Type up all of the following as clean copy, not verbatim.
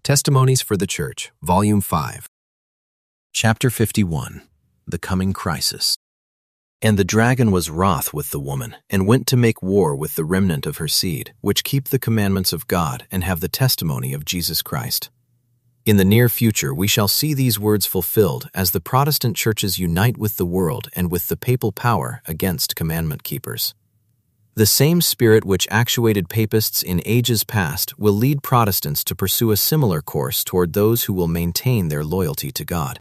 Testimonies for the Church, Volume 5. Chapter 51. The Coming Crisis. And the dragon was wroth with the woman, and went to make war with the remnant of her seed, which keep the commandments of God and have the testimony of Jesus Christ. In the near future we shall see these words fulfilled as the Protestant churches unite with the world and with the papal power against commandment keepers. The same spirit which actuated papists in ages past will lead Protestants to pursue a similar course toward those who will maintain their loyalty to God.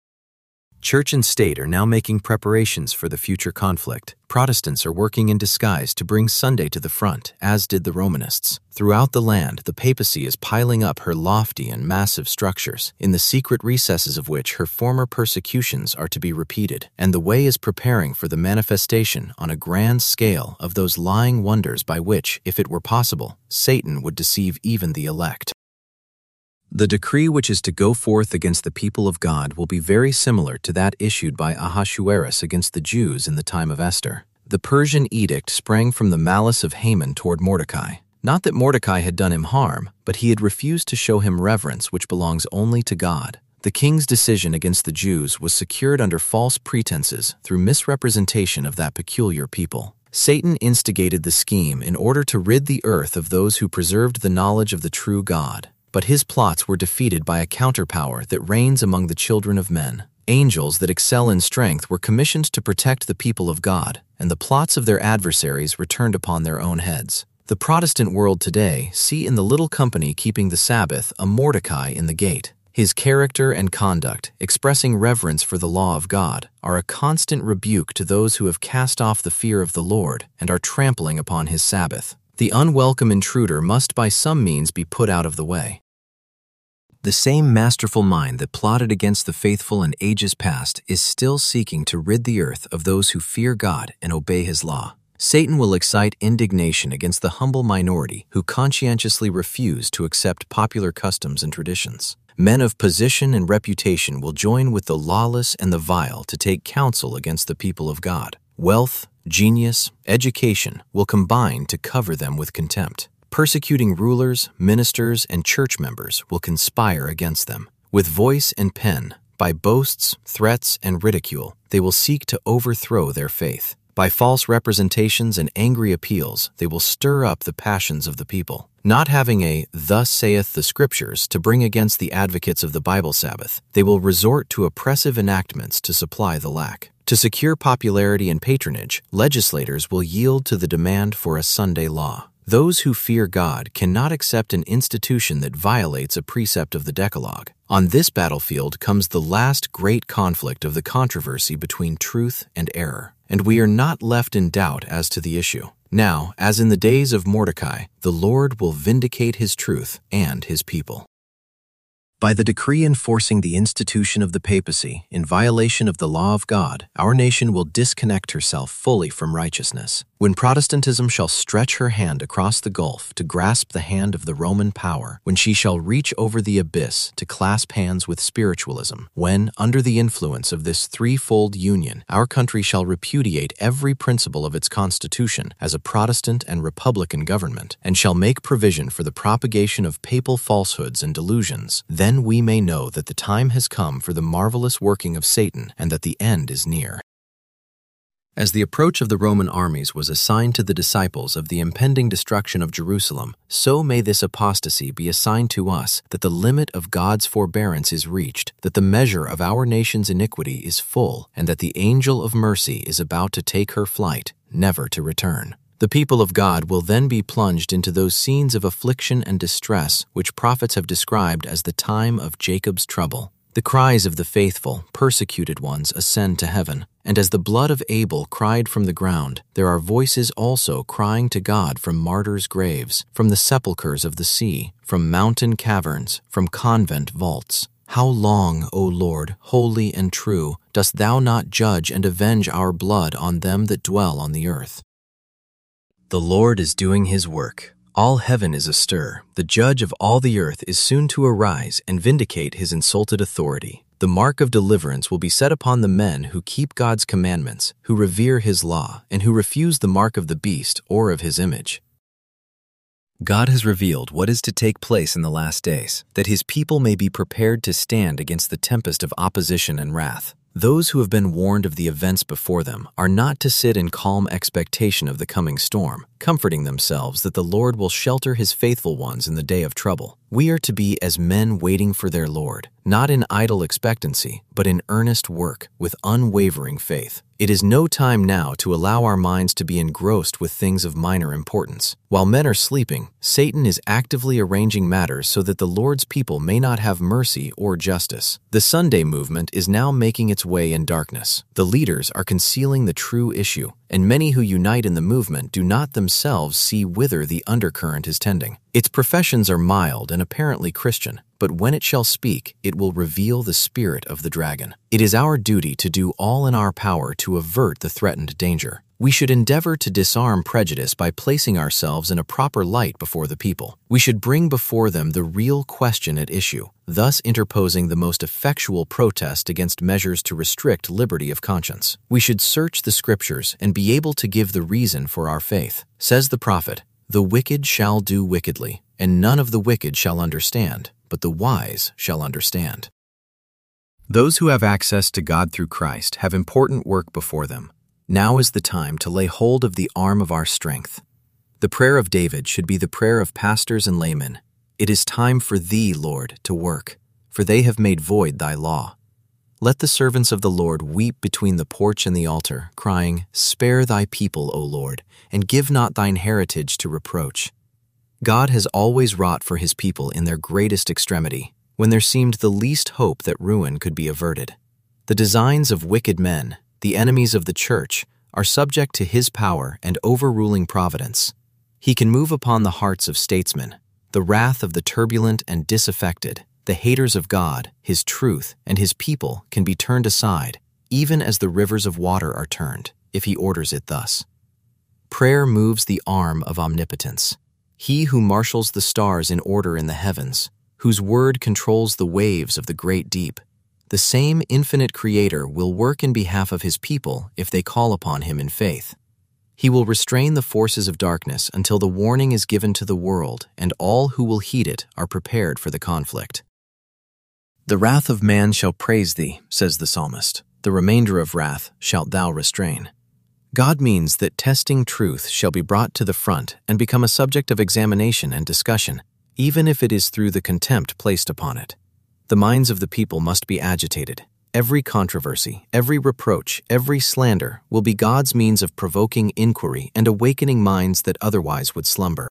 Church and state are now making preparations for the future conflict. Protestants are working in disguise to bring Sunday to the front, as did the Romanists. Throughout the land, the papacy is piling up her lofty and massive structures, in the secret recesses of which her former persecutions are to be repeated, and the way is preparing for the manifestation on a grand scale of those lying wonders by which, if it were possible, Satan would deceive even the elect. The decree which is to go forth against the people of God will be very similar to that issued by Ahasuerus against the Jews in the time of Esther. The Persian edict sprang from the malice of Haman toward Mordecai. Not that Mordecai had done him harm, but he had refused to show him reverence which belongs only to God. The king's decision against the Jews was secured under false pretenses through misrepresentation of that peculiar people. Satan instigated the scheme in order to rid the earth of those who preserved the knowledge of the true God. But his plots were defeated by a counterpower that reigns among the children of men. Angels that excel in strength were commissioned to protect the people of God, and the plots of their adversaries returned upon their own heads. The Protestant world today see in the little company keeping the Sabbath a Mordecai in the gate. His character and conduct, expressing reverence for the law of God, are a constant rebuke to those who have cast off the fear of the Lord and are trampling upon his Sabbath. The unwelcome intruder must by some means be put out of the way. The same masterful mind that plotted against the faithful in ages past is still seeking to rid the earth of those who fear God and obey his law. Satan will excite indignation against the humble minority who conscientiously refuse to accept popular customs and traditions. Men of position and reputation will join with the lawless and the vile to take counsel against the people of God. Wealth, genius, education will combine to cover them with contempt. Persecuting rulers, ministers, and church members will conspire against them. With voice and pen, by boasts, threats, and ridicule, they will seek to overthrow their faith. By false representations and angry appeals, they will stir up the passions of the people. Not having a "thus saith the Scriptures" to bring against the advocates of the Bible Sabbath, they will resort to oppressive enactments to supply the lack. To secure popularity and patronage, legislators will yield to the demand for a Sunday law. Those who fear God cannot accept an institution that violates a precept of the Decalogue. On this battlefield comes the last great conflict of the controversy between truth and error, and we are not left in doubt as to the issue. Now, as in the days of Mordecai, the Lord will vindicate his truth and his people. By the decree enforcing the institution of the papacy in violation of the law of God, our nation will disconnect herself fully from righteousness. When Protestantism shall stretch her hand across the gulf to grasp the hand of the Roman power, when she shall reach over the abyss to clasp hands with spiritualism, when, under the influence of this threefold union, our country shall repudiate every principle of its constitution as a Protestant and Republican government, and shall make provision for the propagation of papal falsehoods and delusions, then we may know that the time has come for the marvelous working of Satan and that the end is near. As the approach of the Roman armies was a sign to the disciples of the impending destruction of Jerusalem, so may this apostasy be a sign to us that the limit of God's forbearance is reached, that the measure of our nation's iniquity is full, and that the angel of mercy is about to take her flight, never to return. The people of God will then be plunged into those scenes of affliction and distress which prophets have described as the time of Jacob's trouble. The cries of the faithful, persecuted ones ascend to heaven, and as the blood of Abel cried from the ground, there are voices also crying to God from martyrs' graves, from the sepulchres of the sea, from mountain caverns, from convent vaults. How long, O Lord, holy and true, dost thou not judge and avenge our blood on them that dwell on the earth? The Lord is doing his work. All heaven is astir. The judge of all the earth is soon to arise and vindicate his insulted authority. The mark of deliverance will be set upon the men who keep God's commandments, who revere his law, and who refuse the mark of the beast or of his image. God has revealed what is to take place in the last days, that his people may be prepared to stand against the tempest of opposition and wrath. Those who have been warned of the events before them are not to sit in calm expectation of the coming storm, comforting themselves that the Lord will shelter his faithful ones in the day of trouble. We are to be as men waiting for their Lord, not in idle expectancy, but in earnest work, with unwavering faith. It is no time now to allow our minds to be engrossed with things of minor importance. While men are sleeping, Satan is actively arranging matters so that the Lord's people may not have mercy or justice. The Sunday movement is now making its way in darkness. The leaders are concealing the true issue, and many who unite in the movement do not themselves see whither the undercurrent is tending. Its professions are mild and apparently Christian, but when it shall speak, it will reveal the spirit of the dragon. It is our duty to do all in our power to avert the threatened danger. We should endeavor to disarm prejudice by placing ourselves in a proper light before the people. We should bring before them the real question at issue, thus interposing the most effectual protest against measures to restrict liberty of conscience. We should search the Scriptures and be able to give the reason for our faith. Says the prophet, "The wicked shall do wickedly, and none of the wicked shall understand, but the wise shall understand." Those who have access to God through Christ have important work before them. Now is the time to lay hold of the arm of our strength. The prayer of David should be the prayer of pastors and laymen. It is time for thee, Lord, to work, for they have made void thy law. Let the servants of the Lord weep between the porch and the altar, crying, "Spare thy people, O Lord, and give not thine heritage to reproach." God has always wrought for his people in their greatest extremity, when there seemed the least hope that ruin could be averted. The designs of wicked men, the enemies of the church, are subject to his power and overruling providence. He can move upon the hearts of statesmen, the wrath of the turbulent and disaffected, the haters of God, his truth, and his people can be turned aside, even as the rivers of water are turned, if he orders it thus. Prayer moves the arm of omnipotence. He who marshals the stars in order in the heavens, whose word controls the waves of the great deep, the same infinite Creator will work in behalf of his people if they call upon him in faith. He will restrain the forces of darkness until the warning is given to the world, and all who will heed it are prepared for the conflict. The wrath of man shall praise thee, says the psalmist. The remainder of wrath shalt thou restrain. God means that testing truth shall be brought to the front and become a subject of examination and discussion, even if it is through the contempt placed upon it. The minds of the people must be agitated. Every controversy, every reproach, every slander will be God's means of provoking inquiry and awakening minds that otherwise would slumber.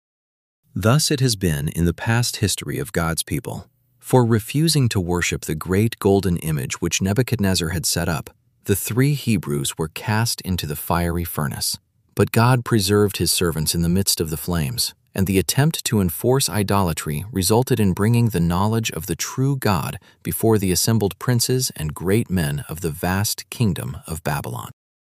Thus it has been in the past history of God's people. For refusing to worship the great golden image which Nebuchadnezzar had set up, the 3 Hebrews were cast into the fiery furnace. But God preserved his servants in the midst of the flames, and the attempt to enforce idolatry resulted in bringing the knowledge of the true God before the assembled princes and great men of the vast kingdom of Babylon.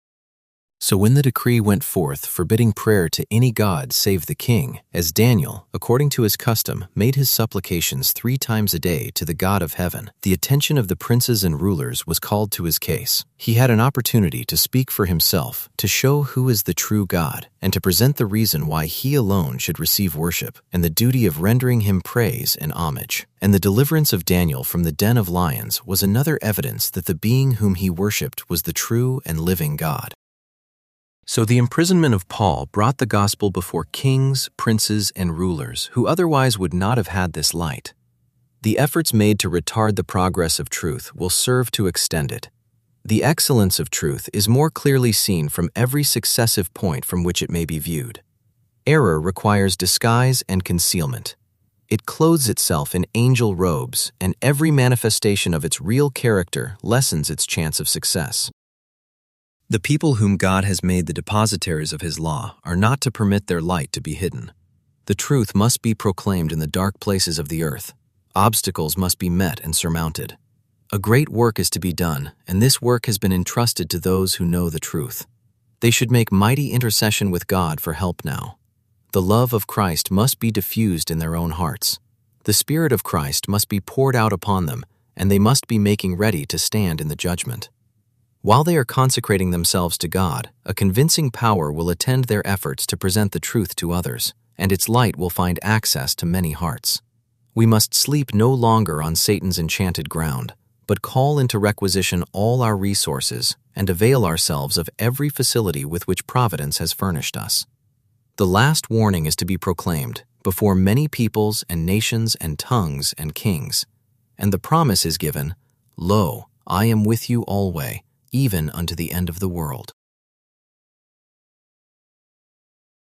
So when the decree went forth forbidding prayer to any god save the king, as Daniel, according to his custom, made his supplications 3 times a day to the God of heaven, the attention of the princes and rulers was called to his case. He had an opportunity to speak for himself, to show who is the true God, and to present the reason why he alone should receive worship, and the duty of rendering him praise and homage. And the deliverance of Daniel from the den of lions was another evidence that the being whom he worshipped was the true and living God. So the imprisonment of Paul brought the gospel before kings, princes, and rulers who otherwise would not have had this light. The efforts made to retard the progress of truth will serve to extend it. The excellence of truth is more clearly seen from every successive point from which it may be viewed. Error requires disguise and concealment. It clothes itself in angel robes, and every manifestation of its real character lessens its chance of success. The people whom God has made the depositaries of his law are not to permit their light to be hidden. The truth must be proclaimed in the dark places of the earth. Obstacles must be met and surmounted. A great work is to be done, and this work has been entrusted to those who know the truth. They should make mighty intercession with God for help now. The love of Christ must be diffused in their own hearts. The Spirit of Christ must be poured out upon them, and they must be making ready to stand in the judgment. While they are consecrating themselves to God, a convincing power will attend their efforts to present the truth to others, and its light will find access to many hearts. We must sleep no longer on Satan's enchanted ground, but call into requisition all our resources and avail ourselves of every facility with which Providence has furnished us. The last warning is to be proclaimed before many peoples and nations and tongues and kings, and the promise is given, "Lo, I am with you alway, even unto the end of the world."